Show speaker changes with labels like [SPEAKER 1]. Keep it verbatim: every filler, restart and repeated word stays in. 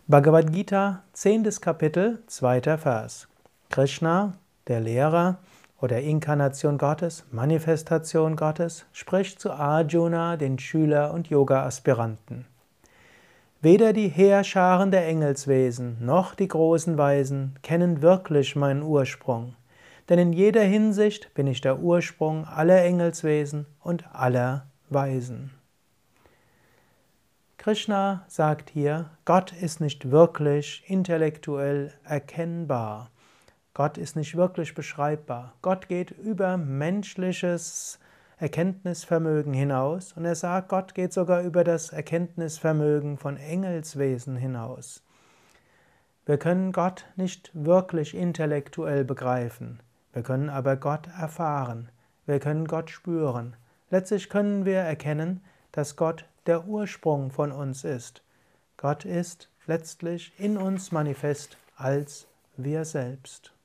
[SPEAKER 1] Bhagavad Gita, zehntes Kapitel, zweiter Vers. Krishna, der Lehrer oder Inkarnation Gottes, Manifestation Gottes, spricht zu Arjuna, den Schüler und Yoga-Aspiranten. Weder die Heerscharen der Engelswesen noch die großen Weisen kennen wirklich meinen Ursprung, denn in jeder Hinsicht bin ich der Ursprung aller Engelswesen und aller Weisen. Krishna sagt hier, Gott ist nicht wirklich intellektuell erkennbar. Gott ist nicht wirklich beschreibbar. Gott geht über menschliches Erkenntnisvermögen hinaus und er sagt, Gott geht sogar über das Erkenntnisvermögen von Engelswesen hinaus. Wir können Gott nicht wirklich intellektuell begreifen. Wir können aber Gott erfahren. Wir können Gott spüren. Letztlich können wir erkennen, dass Gott der Ursprung von uns ist. Gott ist letztlich in uns manifest als wir selbst.